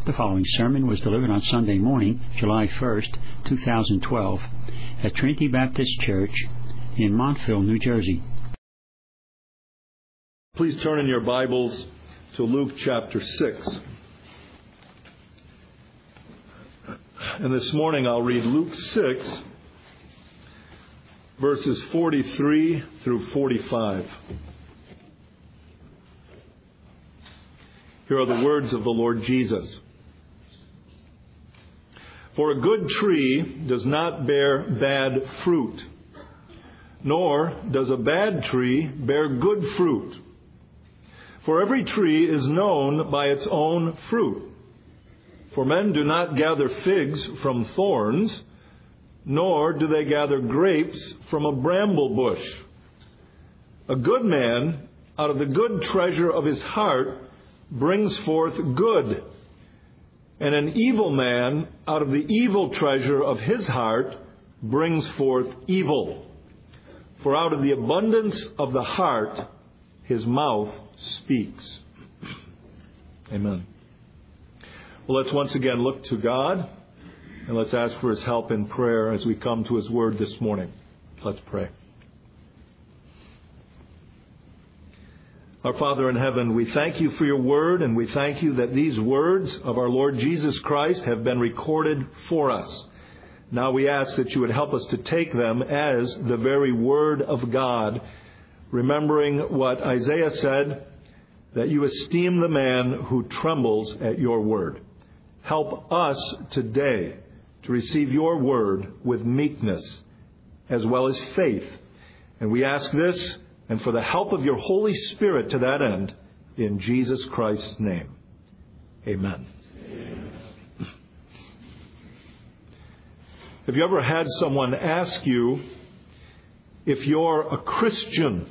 The following sermon was delivered on Sunday morning, July 1st, 2012, at Trinity Baptist Church in Montville, New Jersey. Please turn in your Bibles to Luke chapter 6. And this morning I'll read Luke 6, verses 43 through 45. Here are the words of the Lord Jesus. For a good tree does not bear bad fruit, nor does a bad tree bear good fruit. For every tree is known by its own fruit. For men do not gather figs from thorns, nor do they gather grapes from a bramble bush. A good man out of the good treasure of his heart brings forth good, and an evil man out of the evil treasure of his heart brings forth evil. For out of the abundance of the heart his mouth speaks. Amen. Well, let's once again look to God, and let's ask for His help in prayer as we come to His Word this morning. Let's pray. Our Father in heaven, we thank You for Your Word, and we thank You that these words of our Lord Jesus Christ have been recorded for us. Now we ask that You would help us to take them as the very Word of God, remembering what Isaiah said, that You esteem the man who trembles at Your word. Help us today to receive Your word with meekness as well as faith. And we ask this, and for the help of Your Holy Spirit to that end, in Jesus Christ's name. Amen. Amen. Have you ever had someone ask you if you're a Christian?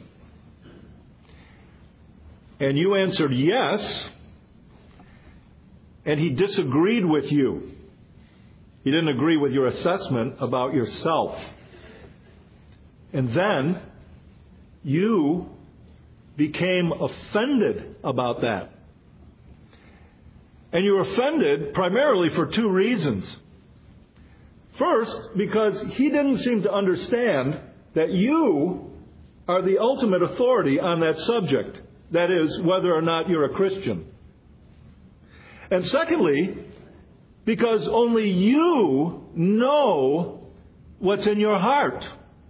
And you answered yes, and he disagreed with you. He didn't agree with your assessment about yourself. And then you became offended about that. And you were offended primarily for two reasons. First, because he didn't seem to understand that you are the ultimate authority on that subject. That is, whether or not you're a Christian. And secondly, because only you know what's in your heart.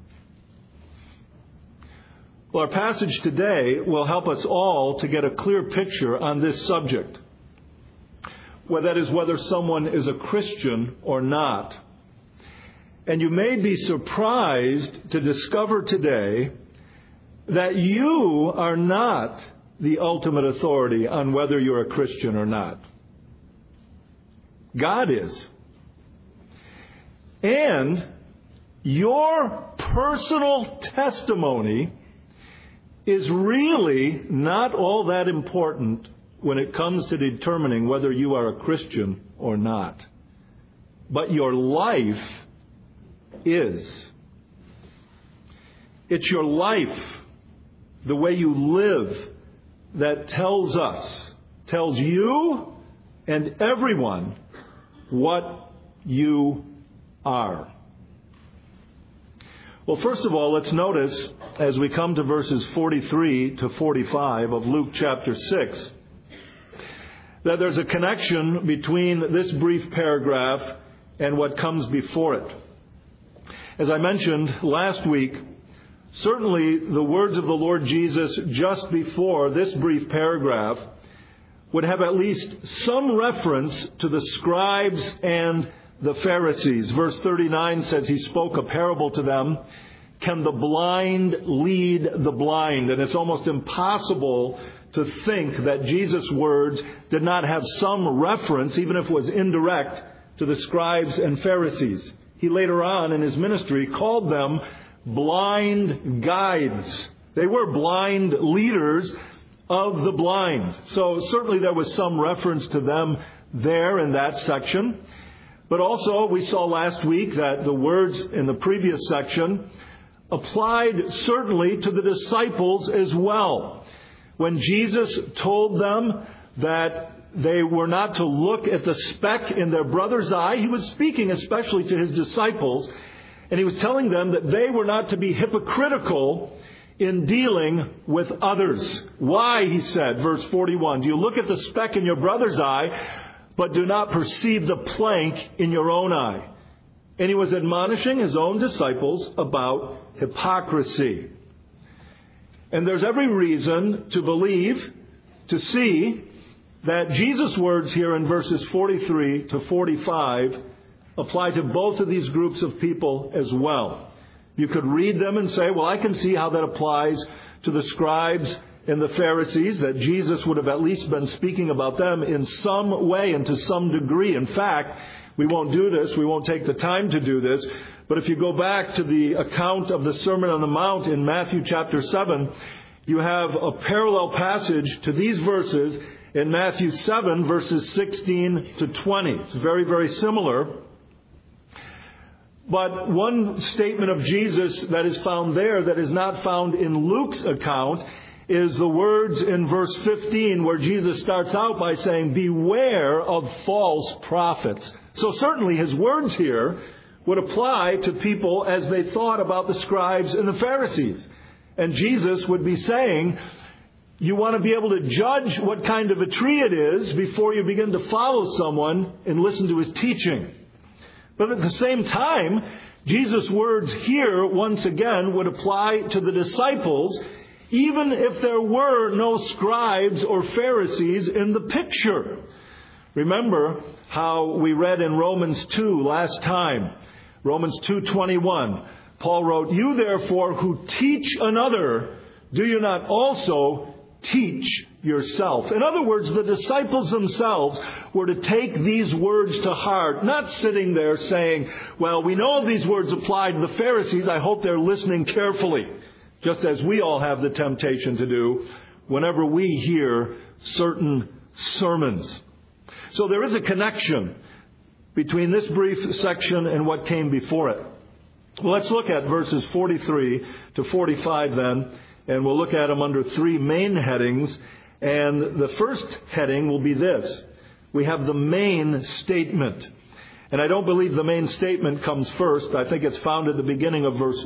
Well, our passage today will help us all to get a clear picture on this subject. Well, that is, whether someone is a Christian or not. And you may be surprised to discover today that you are not the ultimate authority on whether you're a Christian or not. God is. And your personal testimony is really not all that important when it comes to determining whether you are a Christian or not. But your life is. It's your life, the way you live, that tells you and everyone what you are. Well, first of all, let's notice, as we come to verses 43 to 45 of Luke chapter 6, that there's a connection between this brief paragraph and what comes before it. As I mentioned last week, certainly the words of the Lord Jesus just before this brief paragraph would have at least some reference to the scribes and the Pharisees. Verse 39 says He spoke a parable to them. Can the blind lead the blind? And it's almost impossible to think that Jesus' words did not have some reference, even if it was indirect, to the scribes and Pharisees. He later on in His ministry called them blind guides. They were blind leaders of the blind. So certainly there was some reference to them there in that section. But also we saw last week that the words in the previous section applied certainly to the disciples as well. When Jesus told them that they were not to look at the speck in their brother's eye. He was speaking especially to his disciples, and he was telling them that they were not to be hypocritical in dealing with others. Why, he said, verse 41, do you look at the speck in your brother's eye, but do not perceive the plank in your own eye? And he was admonishing his own disciples about hypocrisy. And there's every reason to believe, to see, that Jesus' words here in verses 43 to 45 apply to both of these groups of people as well. You could read them and say, well, I can see how that applies to the scribes and the Pharisees, that Jesus would have at least been speaking about them in some way and to some degree. In fact, we won't do this. We won't take the time to do this. But if you go back to the account of the Sermon on the Mount in Matthew chapter 7, you have a parallel passage to these verses in Matthew 7, verses 16 to 20. It's very, very similar. But one statement of Jesus that is found there that is not found in Luke's account is the words in verse 15 where Jesus starts out by saying, beware of false prophets. So certainly his words here would apply to people as they thought about the scribes and the Pharisees. And Jesus would be saying, you want to be able to judge what kind of a tree it is before you begin to follow someone and listen to his teaching. But at the same time, Jesus' words here, once again, would apply to the disciples, even if there were no scribes or Pharisees in the picture. Remember how we read in Romans 2 last time. Romans 2:21. Paul wrote, you therefore who teach another, do you not also teach yourself? In other words, the disciples themselves were to take these words to heart, not sitting there saying, well, we know these words apply to the Pharisees. I hope they're listening carefully, just as we all have the temptation to do whenever we hear certain sermons. So there is a connection between this brief section and what came before it. Well, let's look at verses 43 to 45 then, and we'll look at them under three main headings. And the first heading will be this. We have the main statement. And I don't believe the main statement comes first. I think it's found at the beginning of verse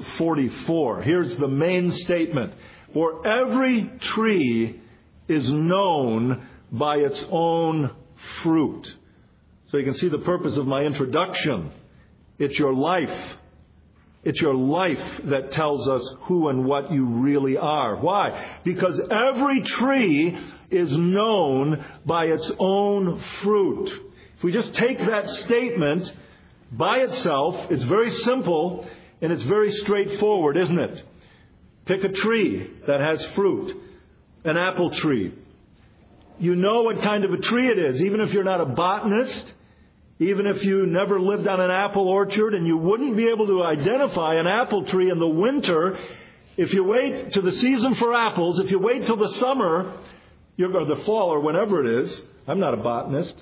44. Here's the main statement. For every tree is known by its own fruit. So you can see the purpose of my introduction. It's your life. It's your life that tells us who and what you really are. Why? Because every tree is known by its own fruit. If we just take that statement by itself, it's very simple and it's very straightforward, isn't it? Pick a tree that has fruit, an apple tree. You know what kind of a tree it is, even if you're not a botanist. Even if you never lived on an apple orchard, and you wouldn't be able to identify an apple tree in the winter, if you wait to the season for apples, if you wait till the summer, or the fall or whenever it is, I'm not a botanist,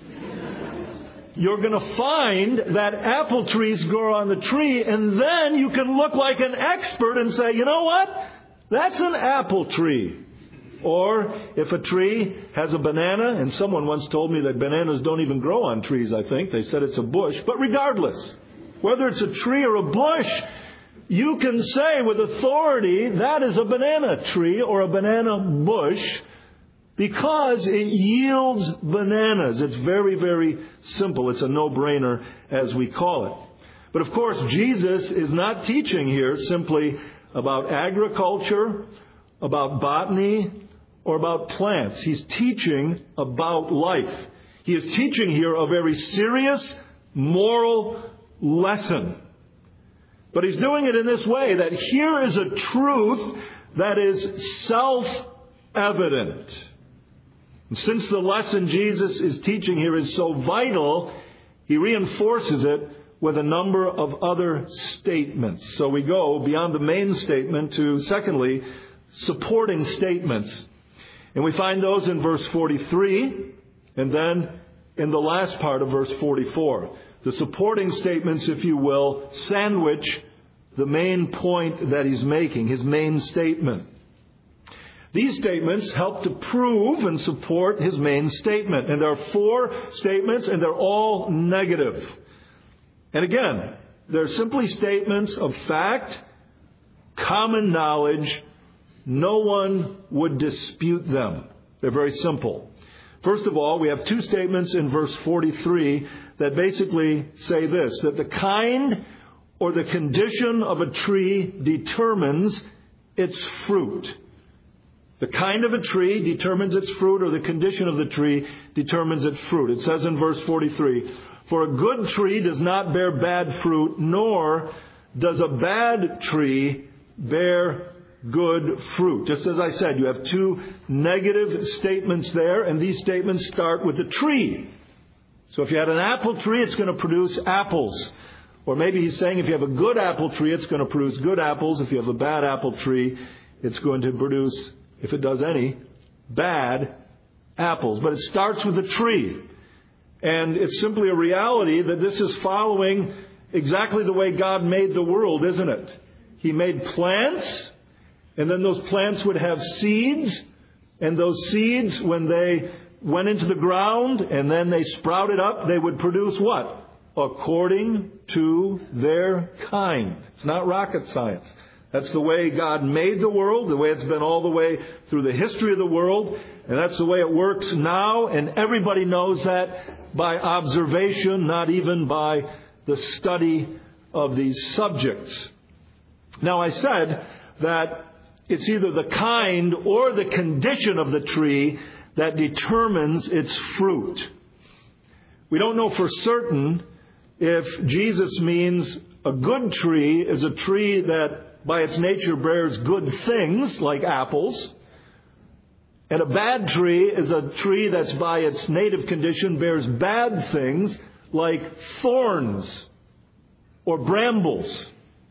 you're going to find that apple trees grow on the tree, and then you can look like an expert and say, you know what? That's an apple tree. Or if a tree has a banana, and someone once told me that bananas don't even grow on trees, I think. They said it's a bush. But regardless, whether it's a tree or a bush, you can say with authority that is a banana tree or a banana bush because it yields bananas. It's very, very simple. It's a no-brainer, as we call it. But of course, Jesus is not teaching here simply about agriculture, about botany, or about plants. He's teaching about life. He is teaching here a very serious moral lesson. But he's doing it in this way, that here is a truth that is self-evident. And since the lesson Jesus is teaching here is so vital, he reinforces it with a number of other statements. So we go beyond the main statement to, secondly, supporting statements. And we find those in verse 43 and then in the last part of verse 44. The supporting statements, if you will, sandwich the main point that he's making, his main statement. These statements help to prove and support his main statement. And there are 4 statements, and they're all negative. And again, they're simply statements of fact, common knowledge. No one would dispute them. They're very simple. First of all, we have 2 statements in verse 43 that basically say this, that the kind or the condition of a tree determines its fruit. The kind of a tree determines its fruit, or the condition of the tree determines its fruit. It says in verse 43, "For a good tree does not bear bad fruit, nor does a bad tree bear good fruit." Just as I said, you have 2 negative statements there, and these statements start with a tree. So if you had an apple tree, it's going to produce apples. Or maybe he's saying if you have a good apple tree, it's going to produce good apples. If you have a bad apple tree, it's going to produce, if it does any, bad apples. But it starts with a tree. And it's simply a reality that this is following exactly the way God made the world, isn't it? He made plants, and then those plants would have seeds. And those seeds, when they went into the ground and then they sprouted up, they would produce what? According to their kind. It's not rocket science. That's the way God made the world, the way it's been all the way through the history of the world. And that's the way it works now. And everybody knows that by observation, not even by the study of these subjects. Now, I said that it's either the kind or the condition of the tree that determines its fruit. We don't know for certain if Jesus means a good tree is a tree that by its nature bears good things like apples, and a bad tree is a tree that's by its native condition bears bad things like thorns or brambles.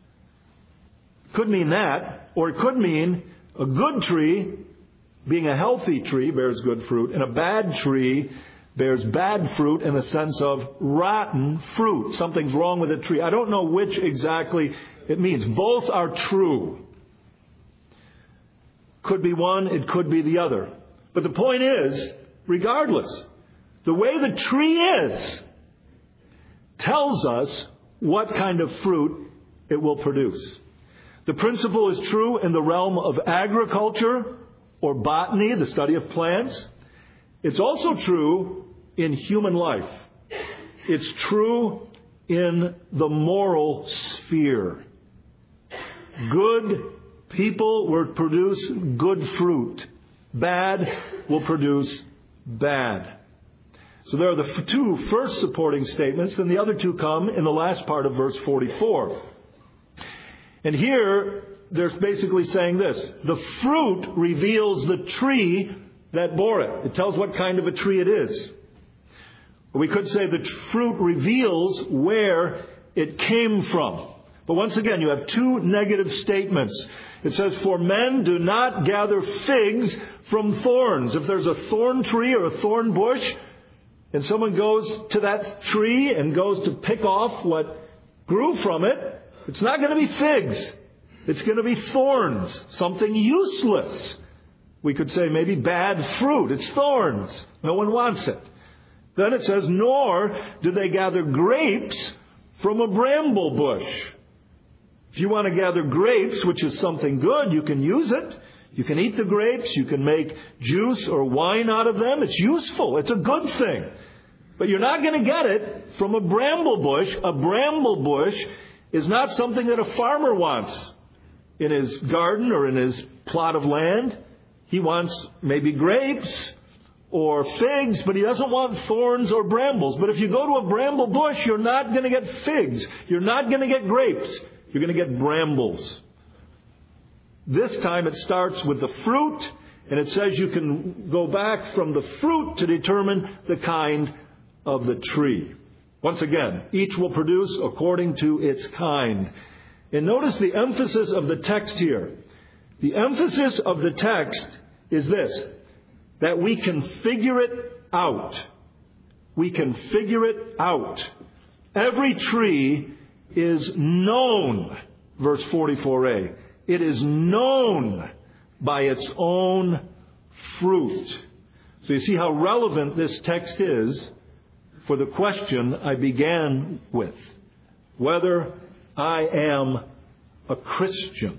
Could mean that, or it could mean a good tree, being a healthy tree, bears good fruit, and a bad tree bears bad fruit in the sense of rotten fruit. Something's wrong with the tree. I don't know which exactly it means. Both are true. Could be one, it could be the other. But the point is, regardless, the way the tree is tells us what kind of fruit it will produce. The principle is true in the realm of agriculture or botany, the study of plants. It's also true in human life. It's true in the moral sphere. Good people will produce good fruit. Bad will produce bad. So there are the 2 first supporting statements, and the other 2 come in the last part of verse 44. And here, they're basically saying this. The fruit reveals the tree that bore it. It tells what kind of a tree it is. We could say the fruit reveals where it came from. But once again, you have 2 negative statements. It says, "For men do not gather figs from thorns." If there's a thorn tree or a thorn bush, and someone goes to that tree and goes to pick off what grew from it, it's not going to be figs. It's going to be thorns, something useless. We could say maybe bad fruit. It's thorns. No one wants it. Then it says, "Nor do they gather grapes from a bramble bush." If you want to gather grapes, which is something good, you can use it. You can eat the grapes. You can make juice or wine out of them. It's useful. It's a good thing. But you're not going to get it from a bramble bush. A bramble bush is not something that a farmer wants in his garden or in his plot of land. He wants maybe grapes or figs, but he doesn't want thorns or brambles. But if you go to a bramble bush, you're not going to get figs. You're not going to get grapes. You're going to get brambles. This time it starts with the fruit, and it says you can go back from the fruit to determine the kind of the tree. Once again, each will produce according to its kind. And notice the emphasis of the text here. The emphasis of the text is this, that we can figure it out. We can figure it out. Every tree is known, verse 44a. It is known by its own fruit. So you see how relevant this text is for the question I began with, whether I am a Christian.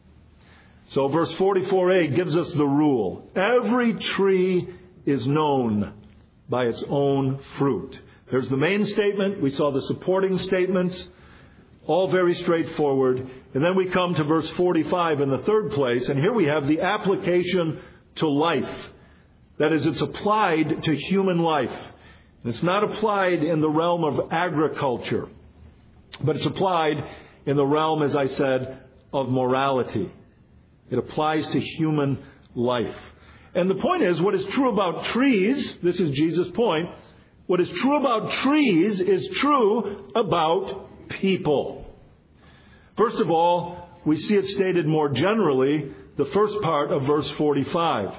So verse 44a gives us the rule. Every tree is known by its own fruit. There's the main statement. We saw the supporting statements. All very straightforward. And then we come to verse 45 in the third place. And here we have the application to life. That is, it's applied to human life. And it's not applied in the realm of agriculture. But it's applied in the realm, as I said, of morality. It applies to human life. And the point is, what is true about trees, this is Jesus' point, what is true about trees is true about people. First of all, we see it stated more generally, the first part of verse 45.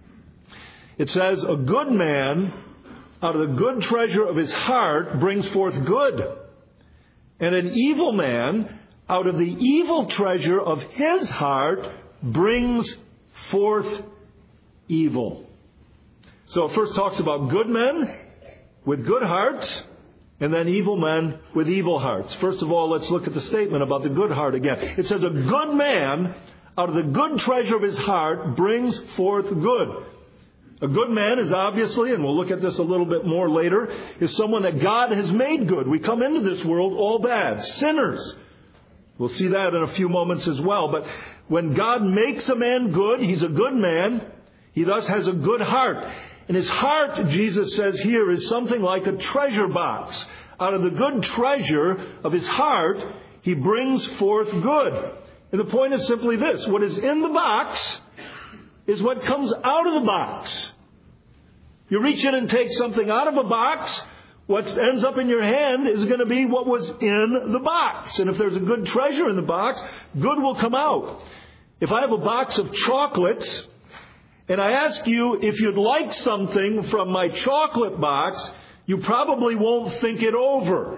It says, a good man out of the good treasure of his heart brings forth good. And an evil man out of the evil treasure of his heart brings forth evil. So it first talks about good men with good hearts, and then evil men with evil hearts. First of all, let's look at the statement about the good heart again. It says, a good man out of the good treasure of his heart brings forth good. A good man is obviously, and we'll look at this a little bit more later, is someone that God has made good. We come into this world all bad, sinners. We'll see that in a few moments as well. But when God makes a man good, he's a good man. He thus has a good heart. And his heart, Jesus says here, is something like a treasure box. Out of the good treasure of his heart, he brings forth good. And the point is simply this. What is in the box is what comes out of the box. You reach in and take something out of a box, what ends up in your hand is going to be what was in the box. And if there's a good treasure in the box, good will come out. If I have a box of chocolates, and I ask you if you'd like something from my chocolate box, you probably won't think it over.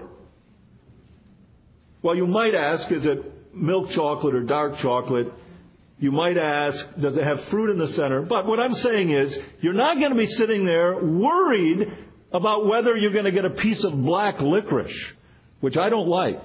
Well, you might ask, is it milk chocolate or dark chocolate? You might ask, does it have fruit in the center? But what I'm saying is, you're not going to be sitting there worried about whether you're going to get a piece of black licorice, which I don't like.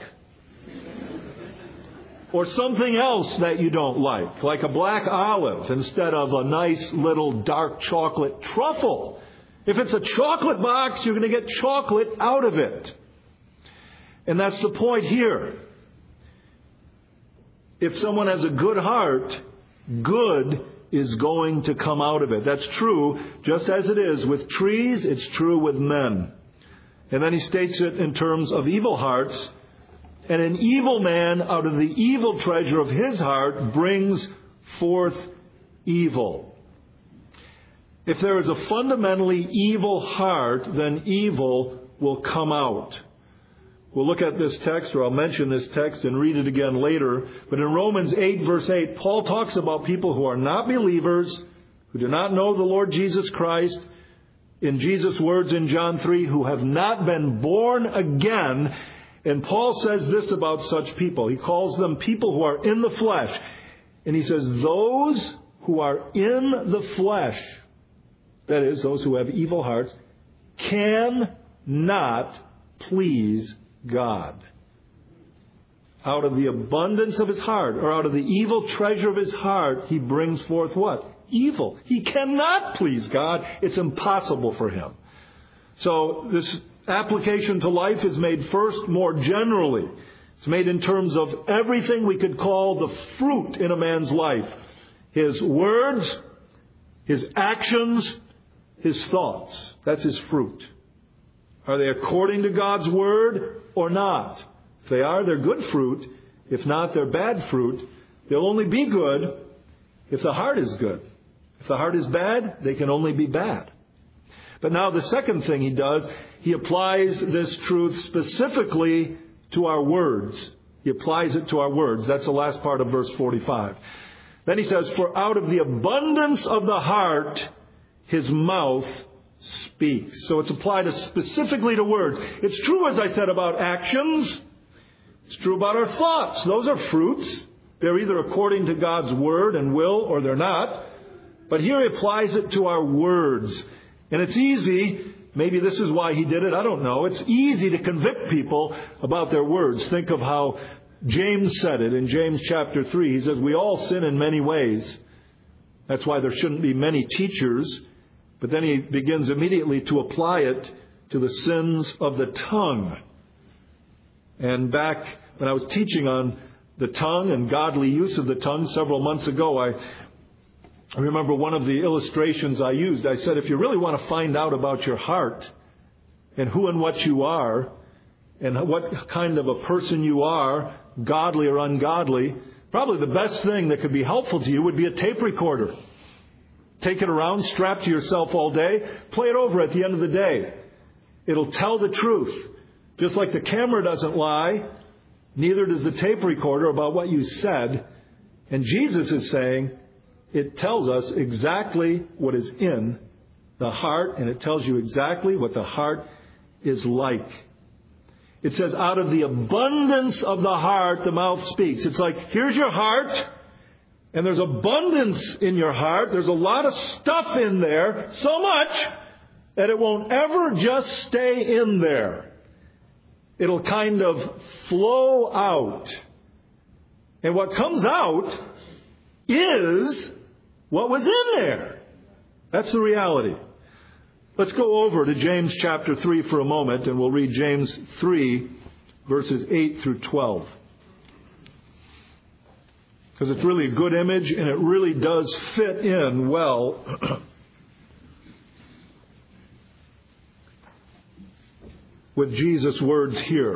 Or something else that you don't like a black olive instead of a nice little dark chocolate truffle. If it's a chocolate box, you're going to get chocolate out of it. And that's the point here. If someone has a good heart, good is going to come out of it. That's true, just as it is with trees, it's true with men. And then he states it in terms of evil hearts. And an evil man out of the evil treasure of his heart brings forth evil. If there is a fundamentally evil heart, then evil will come out. We'll look at this text, or I'll mention this text and read it again later. But in Romans 8, verse 8, Paul talks about people who are not believers, who do not know the Lord Jesus Christ, in Jesus' words in John 3, who have not been born again. And Paul says this about such people. He calls them people who are in the flesh. And he says, those who are in the flesh, that is, those who have evil hearts, cannot please God. Out of the abundance of his heart, or out of the evil treasure of his heart, he brings forth what? Evil. He cannot please God. It's impossible for him. So this application to life is made first more generally. It's made in terms of everything we could call the fruit in a man's life. His words, his actions, his thoughts. That's his fruit. Are they according to God's word or not? If they are, they're good fruit. If not, they're bad fruit. They'll only be good if the heart is good. If the heart is bad, they can only be bad. But now the second thing he does, he applies this truth specifically to our words. He applies it to our words. That's the last part of verse 45. Then he says, for out of the abundance of the heart, his mouth speaks. So it's applied specifically to words. It's true, as I said, about actions. It's true about our thoughts. Those are fruits. They're either according to God's word and will or they're not. But here he applies it to our words. And it's easy, maybe this is why he did it, I don't know. It's easy to convict people about their words. Think of how James said it in James chapter 3. He says, we all sin in many ways. That's why there shouldn't be many teachers. But then he begins immediately to apply it to the sins of the tongue. And back when I was teaching on the tongue and godly use of the tongue several months ago, I remember one of the illustrations I used. I said, if you really want to find out about your heart and who and what you are and what kind of a person you are, godly or ungodly, probably the best thing that could be helpful to you would be a tape recorder. Take it around, strap to yourself all day, play it over at the end of the day. It'll tell the truth. Just like the camera doesn't lie, neither does the tape recorder about what you said. And Jesus is saying, it tells us exactly what is in the heart, and it tells you exactly what the heart is like. It says, out of the abundance of the heart, the mouth speaks. It's like, here's your heart, and there's abundance in your heart. There's a lot of stuff in there, so much that it won't ever just stay in there. It'll kind of flow out. And what comes out is what was in there. That's the reality. Let's go over to James chapter 3 for a moment, and we'll read James 3, verses 8 through 12. Because it's really a good image, and it really does fit in well with Jesus' words here.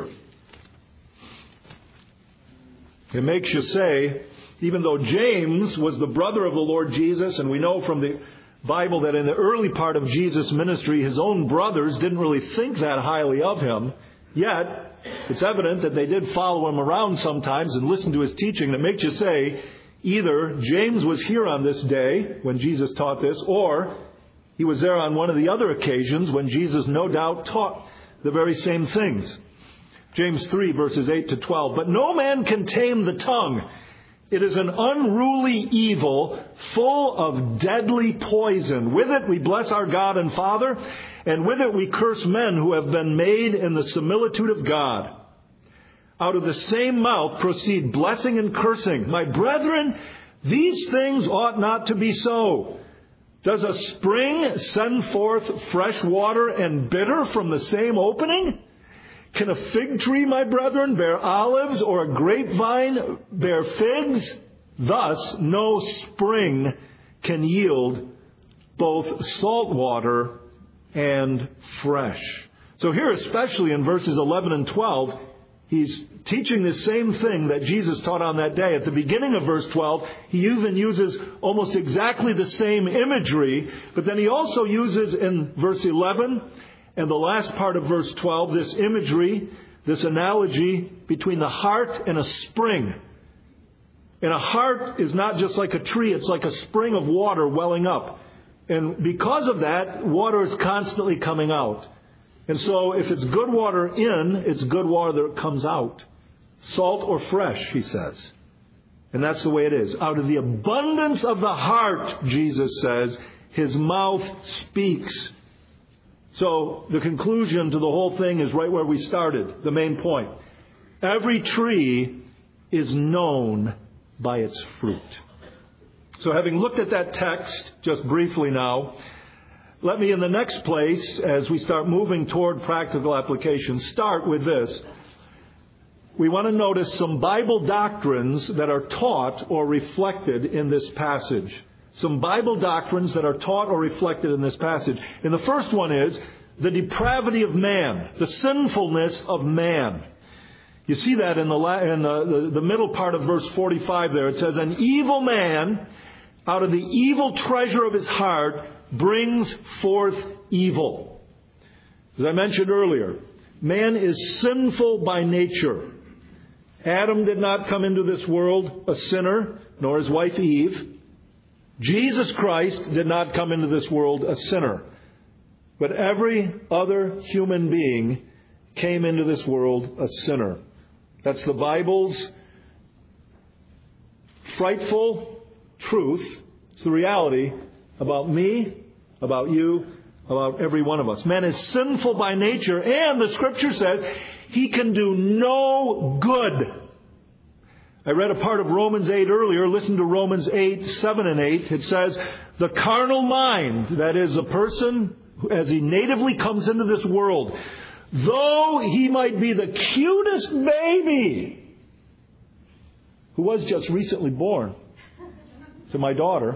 It makes you say, even though James was the brother of the Lord Jesus, and we know from the Bible that in the early part of Jesus' ministry, his own brothers didn't really think that highly of him, yet it's evident that they did follow him around sometimes and listen to his teaching. That makes you say, either James was here on this day when Jesus taught this, or he was there on one of the other occasions when Jesus no doubt taught the very same things. James 3, verses 8 to 12. But no man can tame the tongue. It is an unruly evil, full of deadly poison. With it we bless our God and Father, and with it we curse men who have been made in the similitude of God. Out of the same mouth proceed blessing and cursing. My brethren, these things ought not to be so. Does a spring send forth fresh water and bitter from the same opening? Can a fig tree, my brethren, bear olives, or a grapevine bear figs? Thus, no spring can yield both salt water and fresh. So here, especially in verses 11 and 12, he's teaching the same thing that Jesus taught on that day. At the beginning of verse 12, he even uses almost exactly the same imagery, but then he also uses in verse 11 and the last part of verse 12, this imagery, this analogy between the heart and a spring. And a heart is not just like a tree, it's like a spring of water welling up. And because of that, water is constantly coming out. And so if it's good water in, it's good water that comes out. Salt or fresh, he says. And that's the way it is. Out of the abundance of the heart, Jesus says, his mouth speaks. So the conclusion to the whole thing is right where we started, the main point. Every tree is known by its fruit. So having looked at that text just briefly now, let me in the next place, as we start moving toward practical application, start with this. We want to notice some Bible doctrines that are taught or reflected in this passage. Some Bible doctrines that are taught or reflected in this passage. And the first one is the depravity of man, the sinfulness of man. You see that in the middle part of verse 45 there. It says, an evil man out of the evil treasure of his heart brings forth evil. As I mentioned earlier, man is sinful by nature. Adam did not come into this world a sinner, nor his wife Eve. Jesus Christ did not come into this world a sinner. But every other human being came into this world a sinner. That's the Bible's frightful truth. It's the reality about me, about you, about every one of us. Man is sinful by nature, and the Scripture says he can do no good. I read a part of Romans 8 earlier. Listen to Romans 8, 7 and 8. It says, the carnal mind, that is, a person, as he natively comes into this world, though he might be the cutest baby, who was just recently born to my daughter,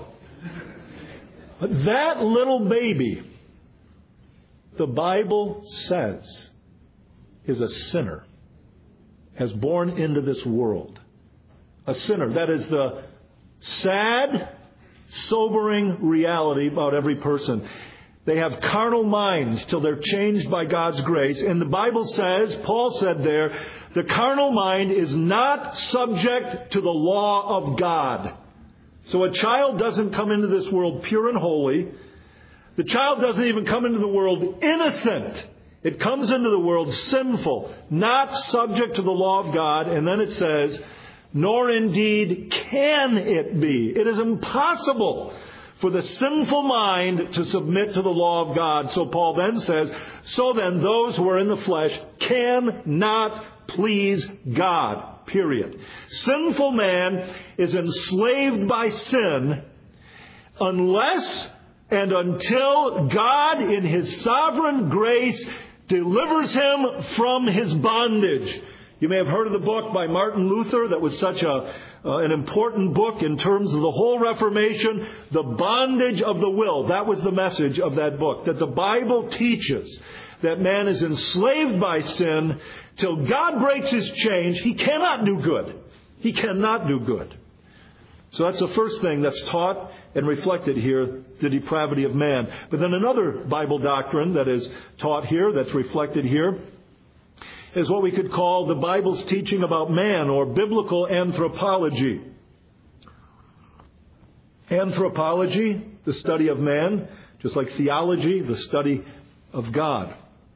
that little baby, the Bible says, is a sinner, has born into this world. A sinner. That is the sad, sobering reality about every person. They have carnal minds till they're changed by God's grace. And the Bible says, Paul said there, the carnal mind is not subject to the law of God. So a child doesn't come into this world pure and holy. The child doesn't even come into the world innocent. It comes into the world sinful, not subject to the law of God. And then it says, nor indeed can it be. It is impossible for the sinful mind to submit to the law of God. So Paul then says, so then those who are in the flesh cannot please God. Period. Sinful man is enslaved by sin unless and until God in His sovereign grace delivers him from his bondage. You may have heard of the book by Martin Luther that was such an important book in terms of the whole Reformation, The Bondage of the Will. That was the message of that book, that the Bible teaches that man is enslaved by sin till God breaks his chains. He cannot do good. He cannot do good. So that's the first thing that's taught and reflected here, the depravity of man. But then another Bible doctrine that is taught here, that's reflected here, is what we could call the Bible's teaching about man, or biblical anthropology. Anthropology, the study of man, just like theology, the study of God.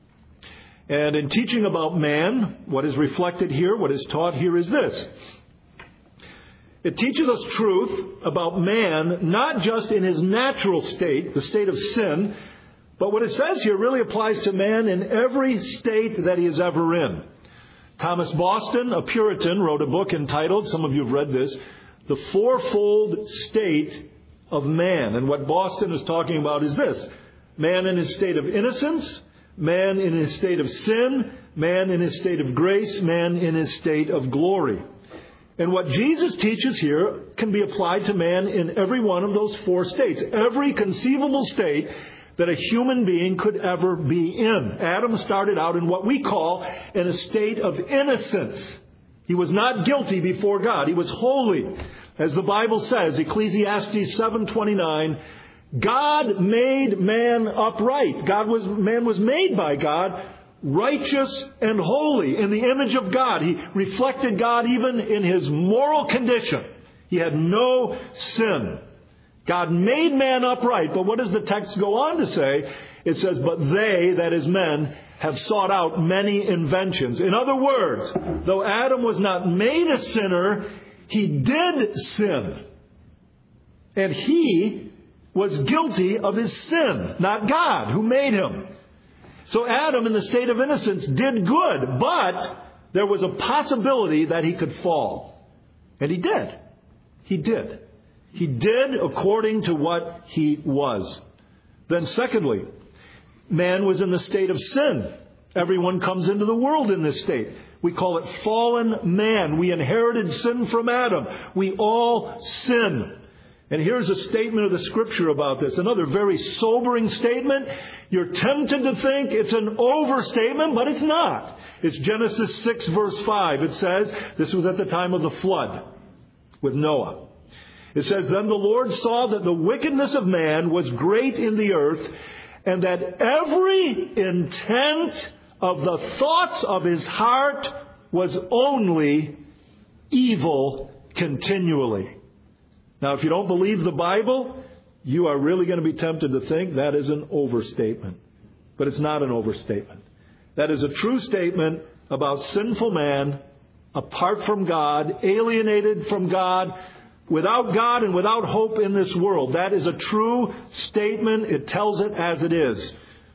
And in teaching about man, what is reflected here, what is taught here is this. It teaches us truth about man, not just in his natural state, the state of sin, but what it says here really applies to man in every state that he is ever in. Thomas Boston, a Puritan, wrote a book entitled, some of you have read this, The Fourfold State of Man. And what Boston is talking about is this: man in his state of innocence, man in his state of sin, man in his state of grace, man in his state of glory. And what Jesus teaches here can be applied to man in every one of those four states. Every conceivable state that a human being could ever be in. Adam started out in what we call in a state of innocence. He was not guilty before God. He was holy. As the Bible says, Ecclesiastes 7:29, God made man upright. Man was made by God righteous and holy in the image of God. He reflected God even in his moral condition. He had no sin. God made man upright. But what does the text go on to say? It says, but they, that is men, have sought out many inventions. In other words, though Adam was not made a sinner, he did sin. And he was guilty of his sin, not God, who made him. So Adam, in the state of innocence, did good, but there was a possibility that he could fall. And he did. He did. He did according to what he was. Then secondly, man was in the state of sin. Everyone comes into the world in this state. We call it fallen man. We inherited sin from Adam. We all sin. And here's a statement of the Scripture about this. Another very sobering statement. You're tempted to think it's an overstatement, but it's not. It's Genesis 6 verse 5. It says, this was at the time of the flood with Noah. It says, then the Lord saw that the wickedness of man was great in the earth, and that every intent of the thoughts of his heart was only evil continually. Now, if you don't believe the Bible, you are really going to be tempted to think that is an overstatement. But it's not an overstatement. That is a true statement about sinful man, apart from God, alienated from God, without God and without hope in this world. That is a true statement. It tells it as it is.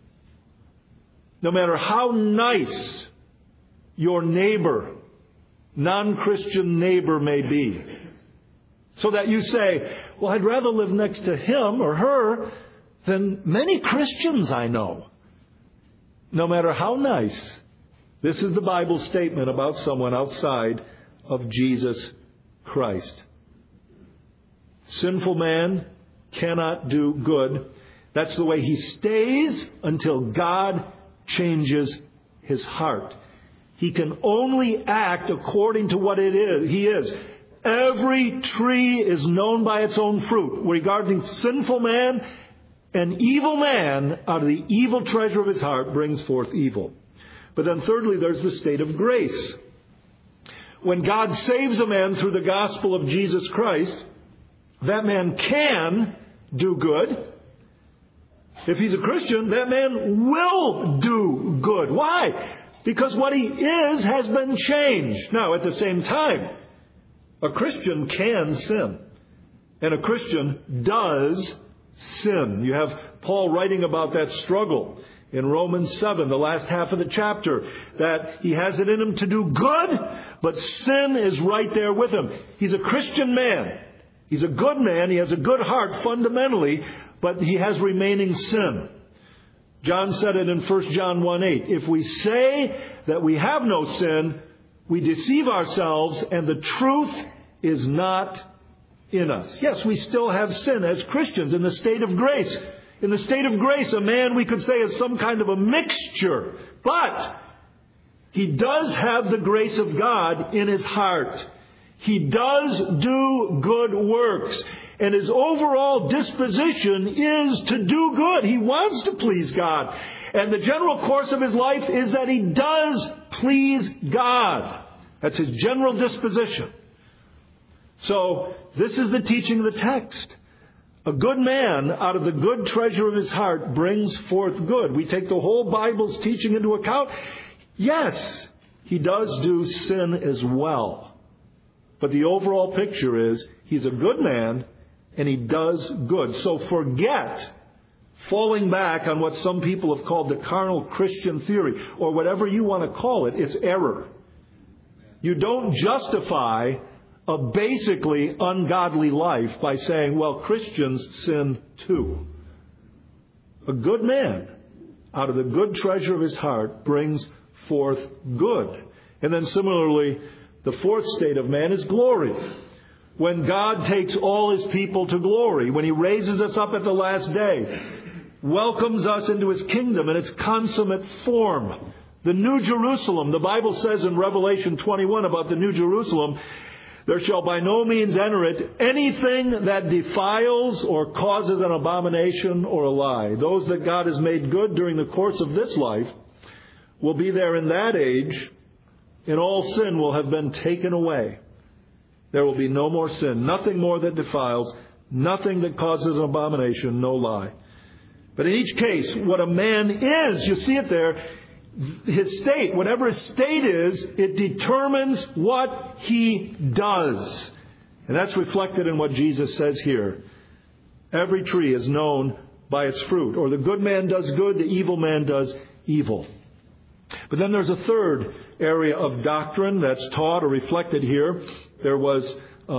No matter how nice your neighbor, non-Christian neighbor may be, so that you say, well, I'd rather live next to him or her than many Christians I know. No matter how nice, this is the Bible statement about someone outside of Jesus Christ. Sinful man cannot do good. That's the way he stays until God changes his heart. He can only act according to what it is. He is. Every tree is known by its own fruit. Regarding sinful man, an evil man out of the evil treasure of his heart brings forth evil. But then thirdly, there's the state of grace. When God saves a man through the gospel of Jesus Christ, that man can do good. If he's a Christian, that man will do good. Why? Because what he is has been changed. Now, at the same time, a Christian can sin. And a Christian does sin. You have Paul writing about that struggle in Romans 7, the last half of the chapter, that he has it in him to do good, but sin is right there with him. He's a Christian man. He's a good man. He has a good heart fundamentally, but he has remaining sin. John said it in 1 John 1:8. If we say that we have no sin, we deceive ourselves and the truth is not in us. Yes, we still have sin as Christians in the state of grace. In the state of grace, a man, we could say, is some kind of a mixture. But he does have the grace of God in his heart. He does do good works. And his overall disposition is to do good. He wants to please God. And the general course of his life is that he does please God. That's his general disposition. So, this is the teaching of the text. A good man out of the good treasure of his heart brings forth good. We take the whole Bible's teaching into account. Yes, he does do sin as well. But the overall picture is he's a good man and he does good. So forget falling back on what some people have called the carnal Christian theory, or whatever you want to call it. It's error. You don't justify a basically ungodly life by saying, well, Christians sin too. A good man out of the good treasure of his heart brings forth good. And then similarly, the fourth state of man is glory. When God takes all his people to glory, when he raises us up at the last day, welcomes us into his kingdom in its consummate form. The New Jerusalem, the Bible says in Revelation 21 about the New Jerusalem, there shall by no means enter it anything that defiles or causes an abomination or a lie. Those that God has made good during the course of this life will be there in that age, and all sin will have been taken away. There will be no more sin, nothing more that defiles, nothing that causes an abomination, no lie. But in each case, what a man is, you see it there, his state, whatever his state is, it determines what he does. And that's reflected in what Jesus says here. Every tree is known by its fruit. Or the good man does good, the evil man does evil. But then there's a third area of doctrine that's taught or reflected here. There was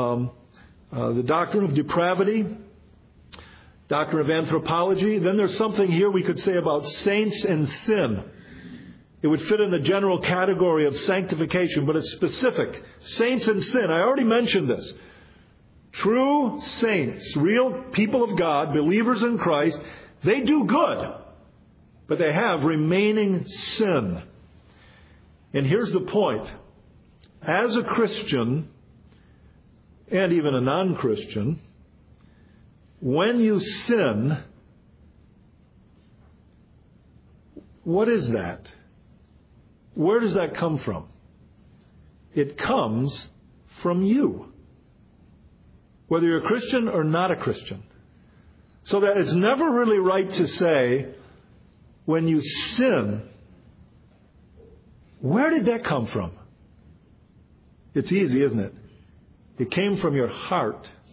the doctrine of depravity, doctrine of anthropology. Then there's something here we could say about saints and sin. It would fit in the general category of sanctification, but it's specific. Saints and sin. I already mentioned this. True saints, real people of God, believers in Christ, they do good, but they have remaining sin. And here's the point. As a Christian, and even a non-Christian, when you sin, what is that? Where does that come from? It comes from you. Whether you're a Christian or not a Christian. So that it's never really right to say, when you sin, where did that come from? It's easy, isn't it? It came from your heart.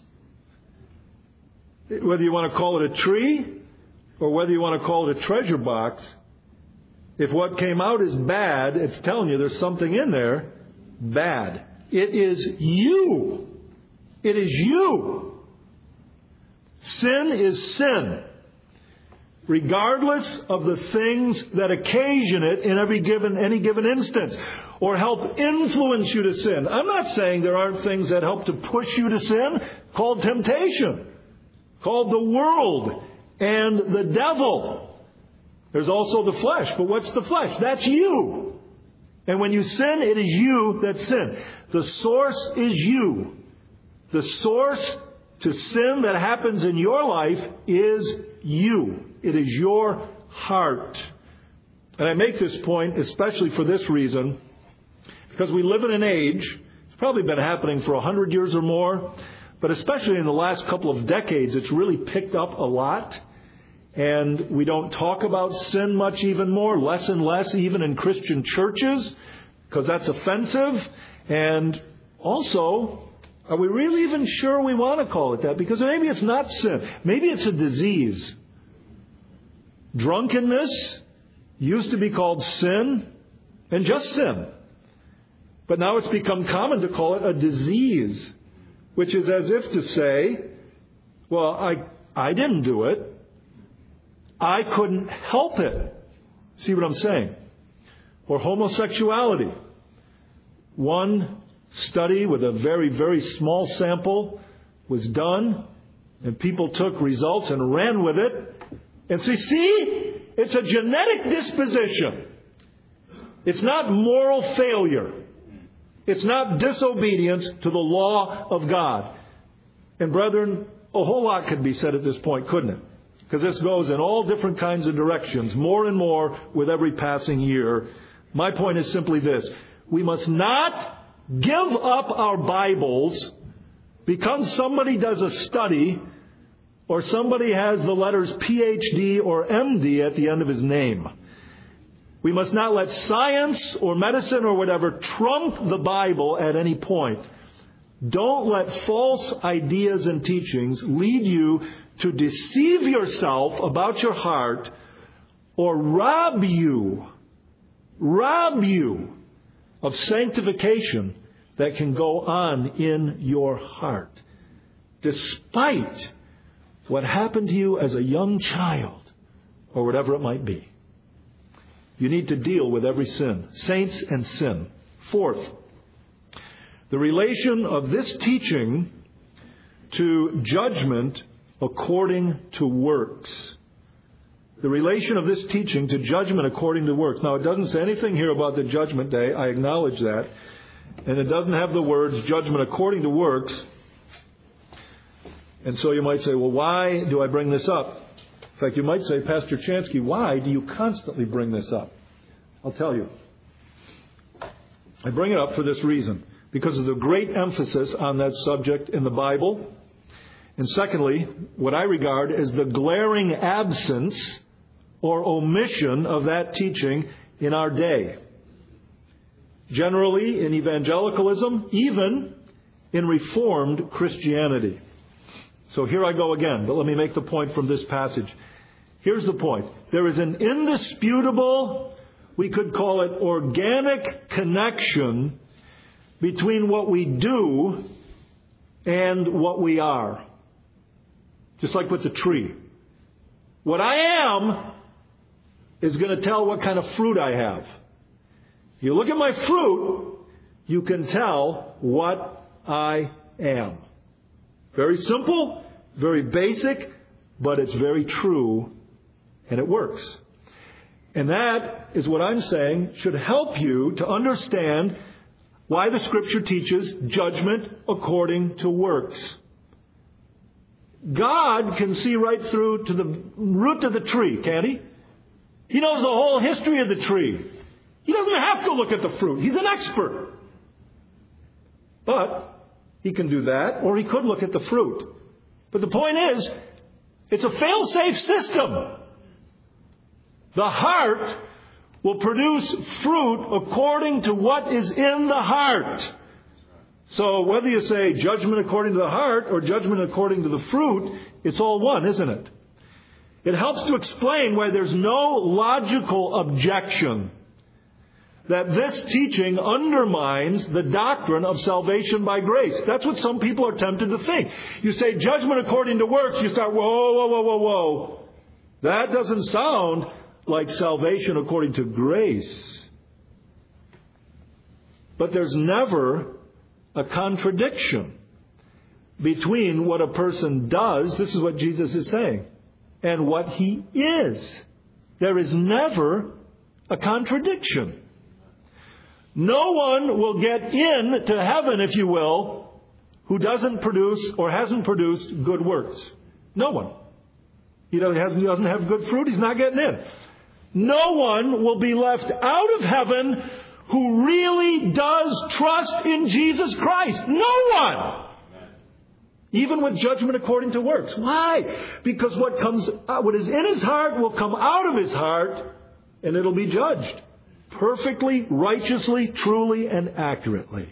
whether you want to call it a tree or whether you want to call it a treasure box, if what came out is bad, it's telling you there's something in there bad. It is you. It is you. Sin is sin, regardless of the things that occasion it in any given instance, or help influence you to sin. I'm not saying there aren't things that help to push you to sin, called temptation, called the world and the devil. There's also the flesh. But what's the flesh? That's you. And when you sin, it is you that sin. The source is you. The source to sin that happens in your life is you. It is your heart. And I make this point especially for this reason, because we live in an age, it's probably been happening for 100 years or more, but especially in the last couple of decades, it's really picked up a lot. And we don't talk about sin much even more, less and less, even in Christian churches, because that's offensive. And also, are we really even sure we want to call it that? Because maybe it's not sin. Maybe it's a disease. Drunkenness used to be called sin, and just sin. But now it's become common to call it a disease, which is as if to say, well, I didn't do it. I couldn't help it. See what I'm saying? Or homosexuality. One study with a very, very small sample was done, and people took results and ran with it. And see, it's a genetic disposition. It's not moral failure. It's not disobedience to the law of God. And brethren, a whole lot could be said at this point, couldn't it? Because this goes in all different kinds of directions, more and more with every passing year. My point is simply this. We must not give up our Bibles because somebody does a study or somebody has the letters PhD or MD at the end of his name. We must not let science or medicine or whatever trump the Bible at any point. Don't let false ideas and teachings lead you to deceive yourself about your heart or rob you of sanctification that can go on in your heart, despite what happened to you as a young child or whatever it might be. You need to deal with every sin, saints and sin. Fourth, the relation of this teaching to judgment according to works. The relation of this teaching to judgment according to works. Now, it doesn't say anything here about the judgment day. I acknowledge that. And it doesn't have the words judgment according to works. And so you might say, well, why do I bring this up? In fact, you might say, Pastor Chansky, why do you constantly bring this up? I'll tell you. I bring it up for this reason. Because of the great emphasis on that subject in the Bible. And secondly, what I regard as the glaring absence or omission of that teaching in our day. Generally in evangelicalism, even in Reformed Christianity. So here I go again, but let me make the point from this passage. Here's the point. There is an indisputable, we could call it organic connection between what we do and what we are. Just like with the tree. What I am is going to tell what kind of fruit I have. You look at my fruit, you can tell what I am. Very simple, very basic, but it's very true, and it works. And that is what I'm saying should help you to understand why the Scripture teaches judgment according to works. God can see right through to the root of the tree, can't He? He knows the whole history of the tree. He doesn't have to look at the fruit. He's an expert. But He can do that, or He could look at the fruit. But the point is, it's a fail-safe system. The heart will produce fruit according to what is in the heart. So whether you say judgment according to the heart or judgment according to the fruit, it's all one, isn't it? It helps to explain why there's no logical objection that this teaching undermines the doctrine of salvation by grace. That's what some people are tempted to think. You say judgment according to works, you start, whoa. That doesn't sound like salvation according to grace. But there's never a contradiction between what a person does, this is what Jesus is saying, and what he is. There is never a contradiction. No one will get into heaven, if you will, who doesn't produce or hasn't produced good works. No one. He doesn't have good fruit, he's not getting in. No one will be left out of heaven who really does trust in Jesus Christ. No one! Even with judgment according to works. Why? Because what is in his heart will come out of his heart, and it'll be judged. Perfectly, righteously, truly, and accurately.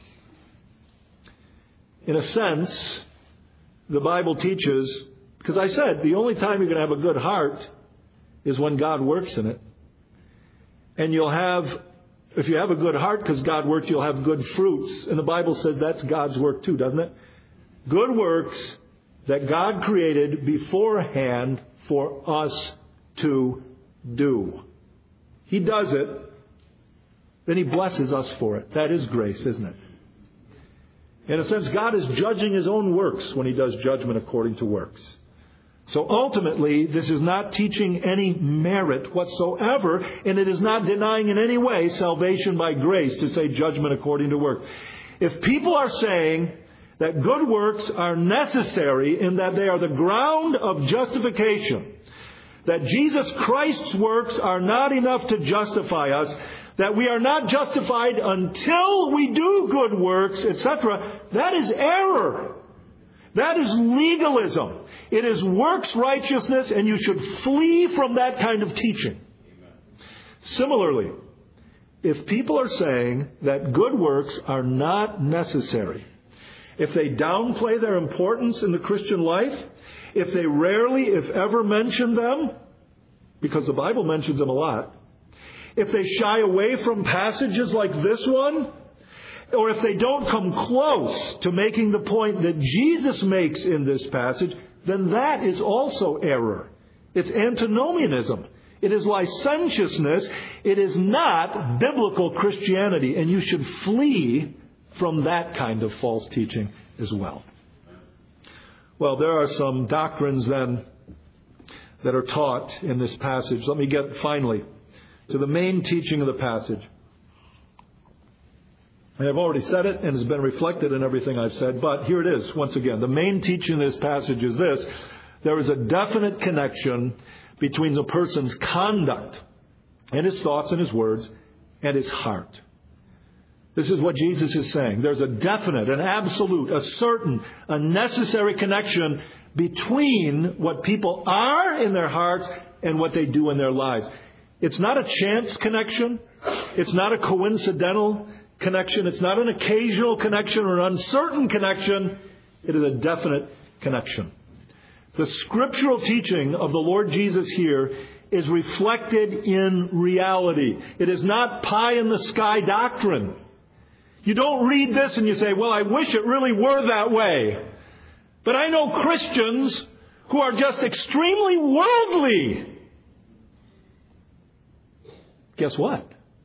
In a sense, the Bible teaches, because I said, the only time you're going to have a good heart is when God works in it. And if you have a good heart because God worked, you'll have good fruits. And the Bible says that's God's work too, doesn't it? Good works that God created beforehand for us to do. He does it, then He blesses us for it. That is grace, isn't it? In a sense, God is judging His own works when He does judgment according to works. So ultimately, this is not teaching any merit whatsoever, and it is not denying in any way salvation by grace to say judgment according to works. If people are saying that good works are necessary in that they are the ground of justification, that Jesus Christ's works are not enough to justify us, that we are not justified until we do good works, etc., that is error. That is legalism. It is works righteousness, and you should flee from that kind of teaching. Amen. Similarly, if people are saying that good works are not necessary, if they downplay their importance in the Christian life, if they rarely, if ever, mention them, because the Bible mentions them a lot, if they shy away from passages like this one, or if they don't come close to making the point that Jesus makes in this passage, then that is also error. It's antinomianism. It is licentiousness. It is not biblical Christianity. And you should flee from that kind of false teaching as well. Well, there are some doctrines then that are taught in this passage. Let me get finally to the main teaching of the passage. I have already said it, and it's been reflected in everything I've said, but here it is, once again. The main teaching in this passage is this. There is a definite connection between the person's conduct and his thoughts and his words and his heart. This is what Jesus is saying. There's a definite, an absolute, a certain, a necessary connection between what people are in their hearts and what they do in their lives. It's not a chance connection. It's not a coincidental connection. It's not an occasional connection or an uncertain connection. It is a definite connection. The scriptural teaching of the Lord Jesus here is reflected in reality. It is not pie-in-the-sky doctrine. You don't read this and you say, well, I wish it really were that way. But I know Christians who are just extremely worldly. Guess what?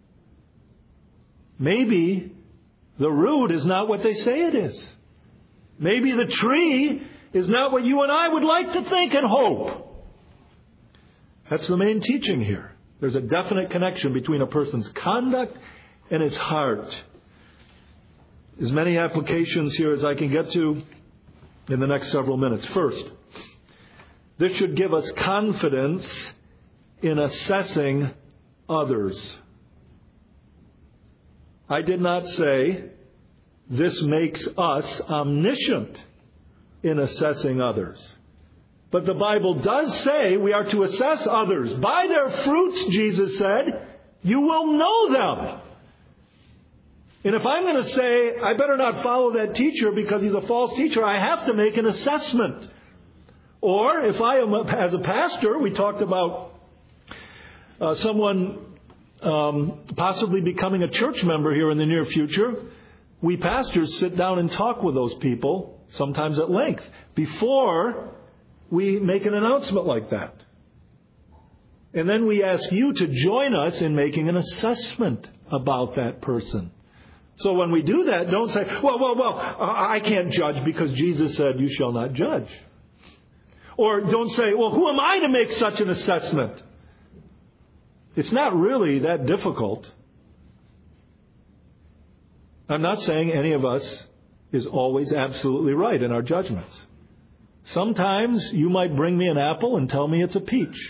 Maybe the root is not what they say it is. Maybe the tree is not what you and I would like to think and hope. That's the main teaching here. There's a definite connection between a person's conduct and his heart. As many applications here as I can get to in the next several minutes. First, this should give us confidence in assessing others. I did not say this makes us omniscient in assessing others. But the Bible does say we are to assess others. By their fruits, Jesus said, you will know them. And if I'm going to say, I better not follow that teacher because he's a false teacher, I have to make an assessment. Or if I am, as a pastor, we talked about someone possibly becoming a church member here in the near future. We pastors sit down and talk with those people, sometimes at length, before we make an announcement like that. And then we ask you to join us in making an assessment about that person. So when we do that, don't say, well, I can't judge because Jesus said you shall not judge. Or don't say, well, who am I to make such an assessment? It's not really that difficult. I'm not saying any of us is always absolutely right in our judgments. Sometimes you might bring me an apple and tell me it's a peach.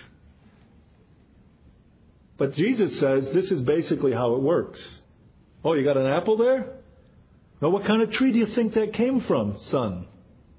But Jesus says this is basically how it works. Oh, you got an apple there? Well, what kind of tree do you think that came from, son?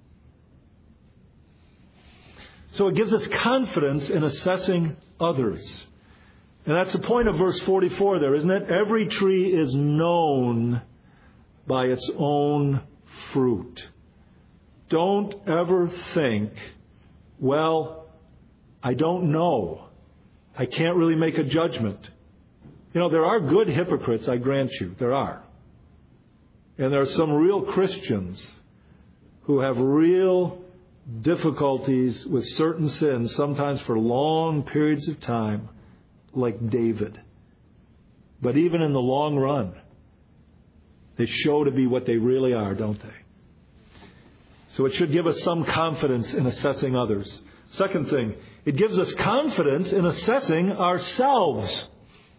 So it gives us confidence in assessing others. And that's the point of verse 44 there, isn't it? Every tree is known by its own fruit. Don't ever think, well, I don't know. I can't really make a judgment. You know, there are good hypocrites, I grant you. There are. And there are some real Christians who have real difficulties with certain sins, sometimes for long periods of time, like David. But even in the long run, they show to be what they really are, don't they? So it should give us some confidence in assessing others. Second thing, it gives us confidence in assessing ourselves.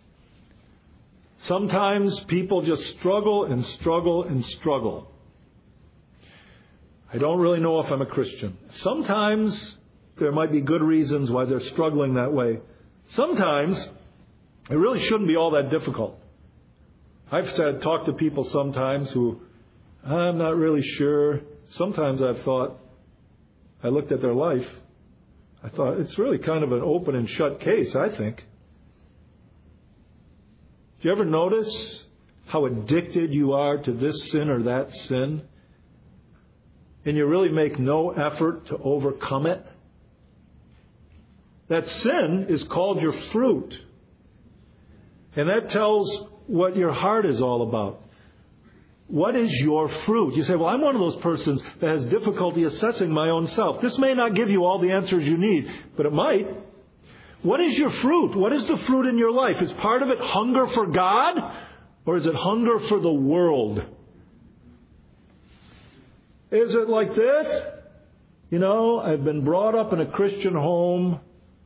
Sometimes people just struggle and struggle and struggle. I don't really know if I'm a Christian. Sometimes there might be good reasons why they're struggling that way. Sometimes it really shouldn't be all that difficult. I've talked to people sometimes who, I'm not really sure. Sometimes I've thought, I looked at their life, I thought, it's really kind of an open and shut case, I think. Do you ever notice how addicted you are to this sin or that sin? And you really make no effort to overcome it? That sin is called your fruit. And that tells what your heart is all about. What is your fruit? You say, well, I'm one of those persons that has difficulty assessing my own self. This may not give you all the answers you need, but it might. What is your fruit? What is the fruit in your life? Is part of it hunger for God? Or is it hunger for the world? Is it like this? You know, I've been brought up in a Christian home.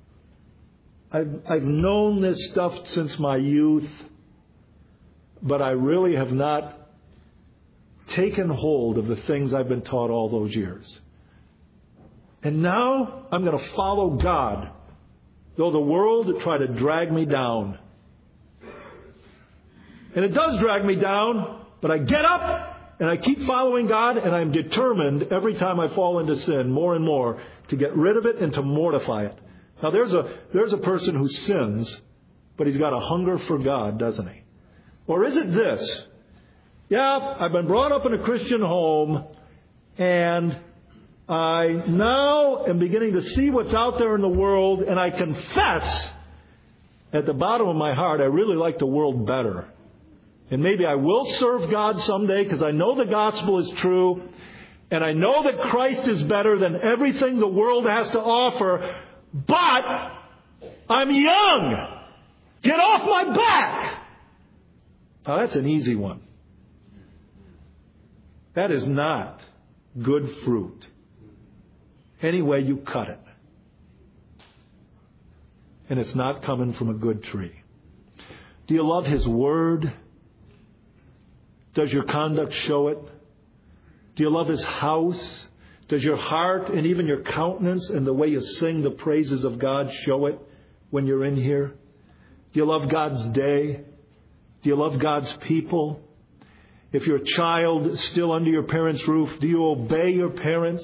I've known this stuff since my youth. But I really have not taken hold of the things I've been taught all those years. And now I'm going to follow God, though the world try to drag me down. And it does drag me down, but I get up and I keep following God, and I'm determined every time I fall into sin more and more to get rid of it and to mortify it. Now there's a person who sins, but he's got a hunger for God, doesn't he? Or is it this? Yeah, I've been brought up in a Christian home, and I now am beginning to see what's out there in the world, and I confess at the bottom of my heart, I really like the world better. And maybe I will serve God someday because I know the gospel is true, and I know that Christ is better than everything the world has to offer, but I'm young. Get off my back. Now, that's an easy one. That is not good fruit, any way you cut it. And it's not coming from a good tree. Do you love His Word? Does your conduct show it? Do you love His house? Does your heart and even your countenance and the way you sing the praises of God show it when you're in here? Do you love God's day? Do you love God's people? If you're a child still under your parents' roof, do you obey your parents?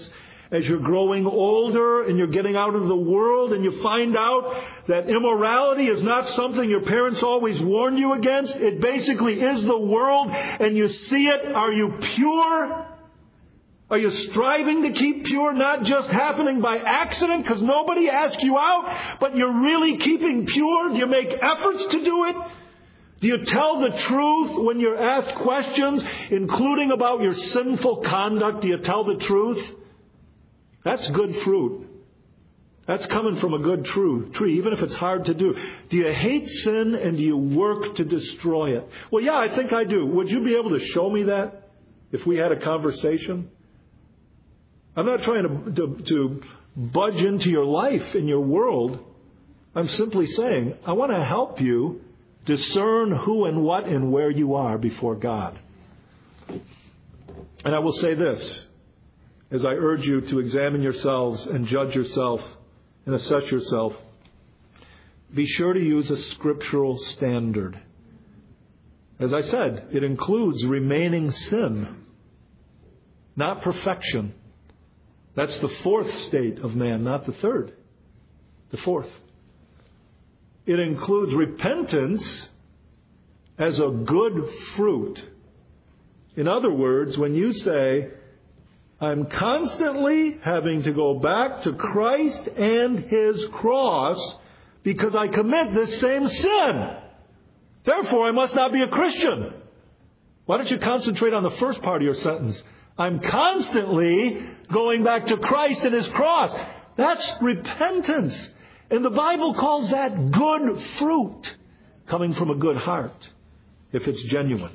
as you're growing older and you're getting out into the world and you find out that immorality is not something your parents always warned you against. It basically is the world and you see it. Are you pure? Are you striving to keep pure? Not just happening by accident because nobody asked you out, but you're really keeping pure? Do you make efforts to do it? Do you tell the truth when you're asked questions, including about your sinful conduct? Do you tell the truth? That's good fruit. That's coming from a good tree, even if it's hard to do. Do you hate sin and do you work to destroy it? Well, yeah, I think I do. Would you be able to show me that if we had a conversation? I'm not trying to budge into your life and your world. I'm simply saying, I want to help you discern who and what and where you are before God. And I will say this, as I urge you to examine yourselves and judge yourself and assess yourself, be sure to use a scriptural standard. As I said, it includes remaining sin, not perfection. That's the fourth state of man, not the third. The fourth. It includes repentance as a good fruit. In other words, when you say, I'm constantly having to go back to Christ and His cross because I commit this same sin. Therefore, I must not be a Christian. Why don't you concentrate on the first part of your sentence? I'm constantly going back to Christ and His cross. That's repentance. And the Bible calls that good fruit, coming from a good heart, if it's genuine.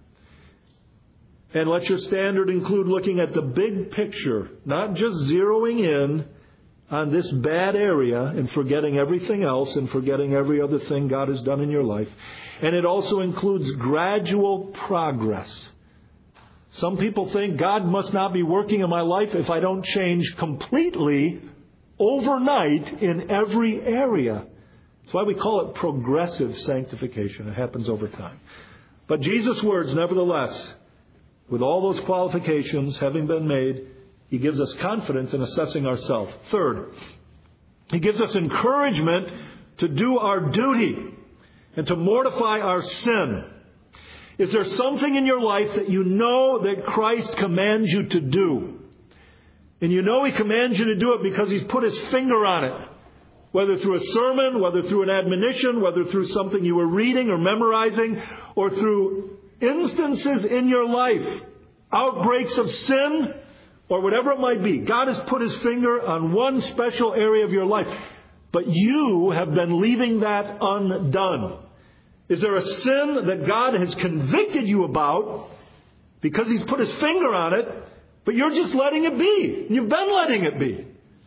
And let your standard include looking at the big picture, not just zeroing in on this bad area and forgetting everything else and forgetting every other thing God has done in your life. And it also includes gradual progress. Some people think God must not be working in my life if I don't change completely overnight in every area. That's why we call it progressive sanctification. It happens over time. But Jesus' words, nevertheless, with all those qualifications having been made, He gives us confidence in assessing ourselves. Third, He gives us encouragement to do our duty and to mortify our sin. Is there something in your life that you know that Christ commands you to do? And you know He commands you to do it because He's put His finger on it. Whether through a sermon, whether through an admonition, whether through something you were reading or memorizing, or through instances in your life, outbreaks of sin, or whatever it might be. God has put His finger on one special area of your life. But you have been leaving that undone. Is there a sin that God has convicted you about because He's put His finger on it, but you're just letting it be? You've been letting it be.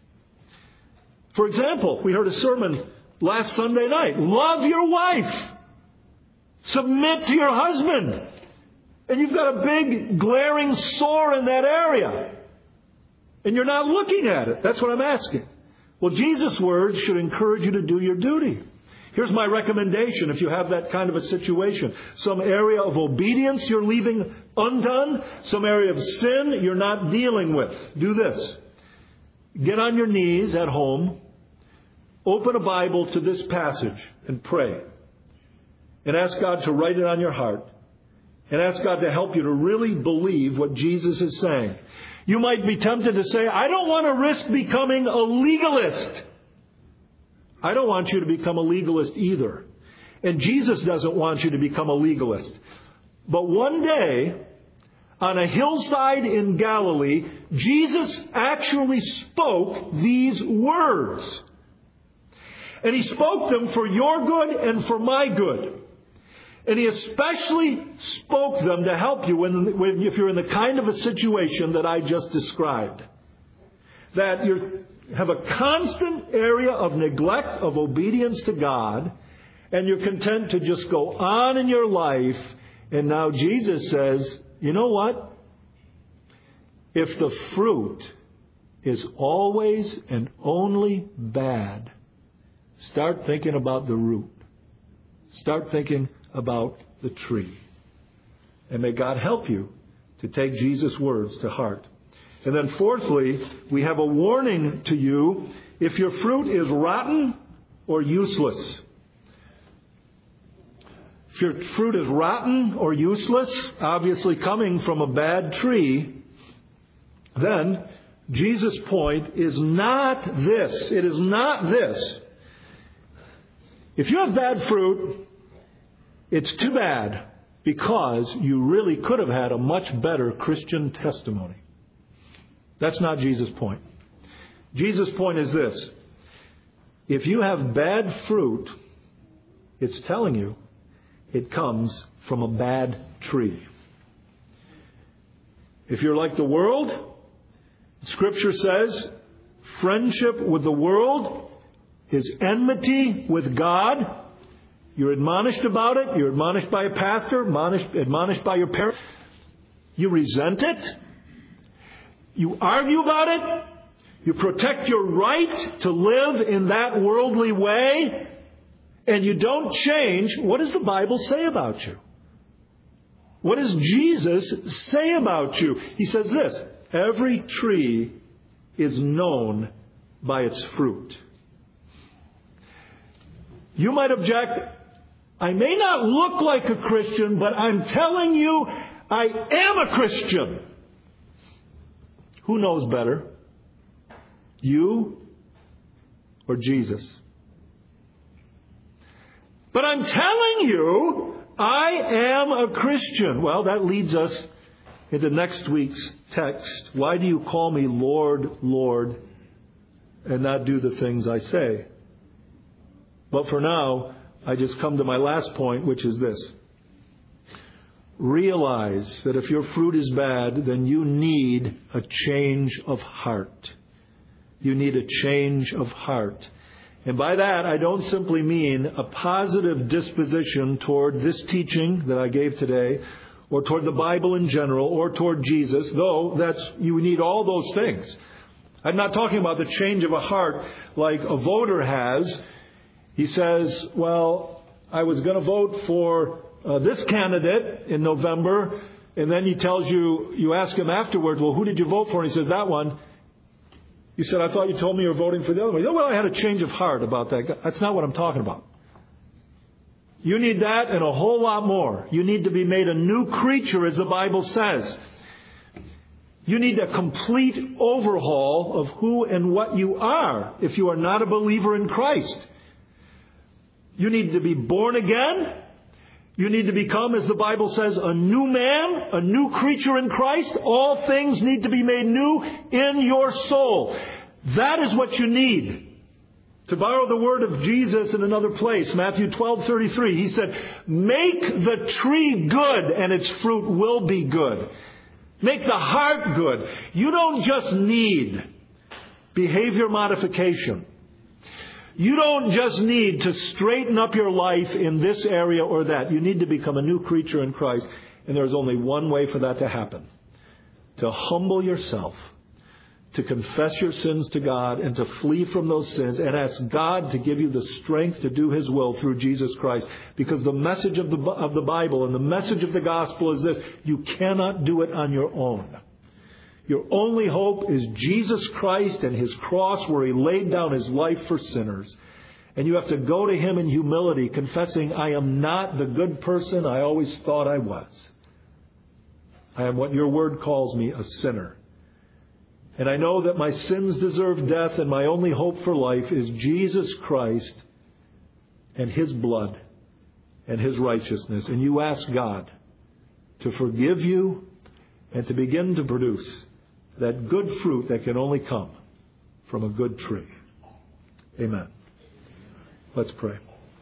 For example, we heard a sermon last Sunday night. Love your wife. Submit to your husband. And you've got a big glaring sore in that area. And you're not looking at it. That's what I'm asking. Well, Jesus' words should encourage you to do your duty. Here's my recommendation if you have that kind of a situation. Some area of obedience you're leaving undone. Some area of sin you're not dealing with. Do this. Get on your knees at home. Open a Bible to this passage and pray. And ask God to write it on your heart. And ask God to help you to really believe what Jesus is saying. You might be tempted to say, I don't want to risk becoming a legalist. I don't want you to become a legalist either. And Jesus doesn't want you to become a legalist. But one day, on a hillside in Galilee, Jesus actually spoke these words. And He spoke them for your good and for my good. And He especially spoke them to help you if you're in the kind of a situation that I just described. That you have a constant area of neglect of obedience to God, and you're content to just go on in your life. And now Jesus says, you know what? If the fruit is always and only bad, start thinking about the root. Start thinking about the tree. And may God help you to take Jesus' words to heart. And then fourthly, we have a warning to you if your fruit is rotten or useless. If your fruit is rotten or useless, obviously coming from a bad tree, then Jesus' point is not this. It is not this. If you have bad fruit, it's too bad, because you really could have had a much better Christian testimony. That's not Jesus' point. Jesus' point is this. If you have bad fruit, it's telling you it comes from a bad tree. If you're like the world, Scripture says friendship with the world is enmity with God. You're admonished about it. You're admonished by a pastor, admonished by your parents. You resent it. You argue about it. You protect your right to live in that worldly way. And you don't change. What does the Bible say about you? What does Jesus say about you? He says this: every tree is known by its fruit. You might object, I may not look like a Christian, but I'm telling you, I am a Christian. Who knows better? You or Jesus? But I'm telling you, I am a Christian. Well, that leads us into next week's text. Why do you call me Lord, Lord, and not do the things I say? But for now, I just come to my last point, which is this. Realize that if your fruit is bad, then you need a change of heart. You need a change of heart. And by that, I don't simply mean a positive disposition toward this teaching that I gave today, or toward the Bible in general, or toward Jesus, though you need all those things. I'm not talking about the change of a heart like a voter has. He says, well, I was going to vote for this candidate in November, and then he tells you, you ask him afterwards, well, who did you vote for? And he says, that one. You said, I thought you told me you were voting for the other one. Well, I had a change of heart about that. That's not what I'm talking about. You need that and a whole lot more. You need to be made a new creature, as the Bible says. You need a complete overhaul of who and what you are if you are not a believer in Christ. You need to be born again. You need to become, as the Bible says, a new man, a new creature in Christ. All things need to be made new in your soul. That is what you need. To borrow the word of Jesus in another place, Matthew 12:33, he said, make the tree good and its fruit will be good. Make the heart good. You don't just need behavior modification. You don't just need to straighten up your life in this area or that. You need to become a new creature in Christ. And there's only one way for that to happen. To humble yourself, to confess your sins to God, and to flee from those sins and ask God to give you the strength to do His will through Jesus Christ. Because the message of the Bible and the message of the gospel is this: you cannot do it on your own. Your only hope is Jesus Christ and His cross, where He laid down His life for sinners. And you have to go to Him in humility, confessing, I am not the good person I always thought I was. I am what your word calls me, a sinner. And I know that my sins deserve death, and my only hope for life is Jesus Christ and His blood and His righteousness. And you ask God to forgive you and to begin to produce that good fruit that can only come from a good tree. Amen. Let's pray.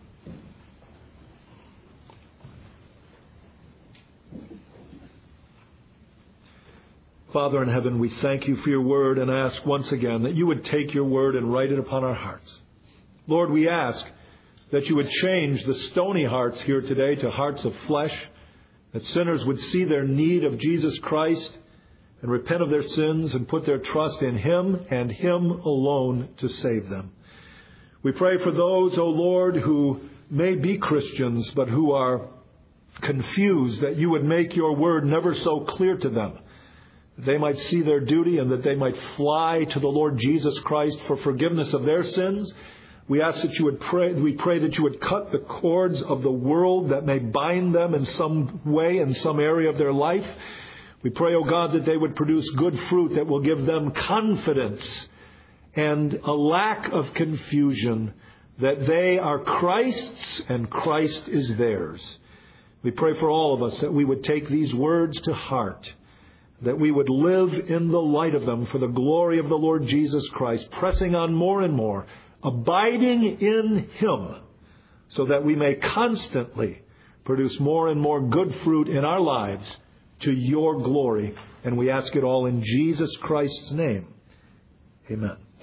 Father in heaven, we thank you for your word and ask once again that you would take your word and write it upon our hearts. Lord, we ask that you would change the stony hearts here today to hearts of flesh, that sinners would see their need of Jesus Christ and repent of their sins and put their trust in Him and Him alone to save them. We pray for those, O Lord, who may be Christians but who are confused, that you would make your word never so clear to them, that they might see their duty and that they might fly to the Lord Jesus Christ for forgiveness of their sins. We ask that you would we pray that you would cut the cords of the world that may bind them in some way, in some area of their life. We pray, O God, that they would produce good fruit that will give them confidence and a lack of confusion that they are Christ's and Christ is theirs. We pray for all of us that we would take these words to heart, that we would live in the light of them for the glory of the Lord Jesus Christ, pressing on more and more, abiding in Him, so that we may constantly produce more and more good fruit in our lives to your glory. And we ask it all in Jesus Christ's name. Amen.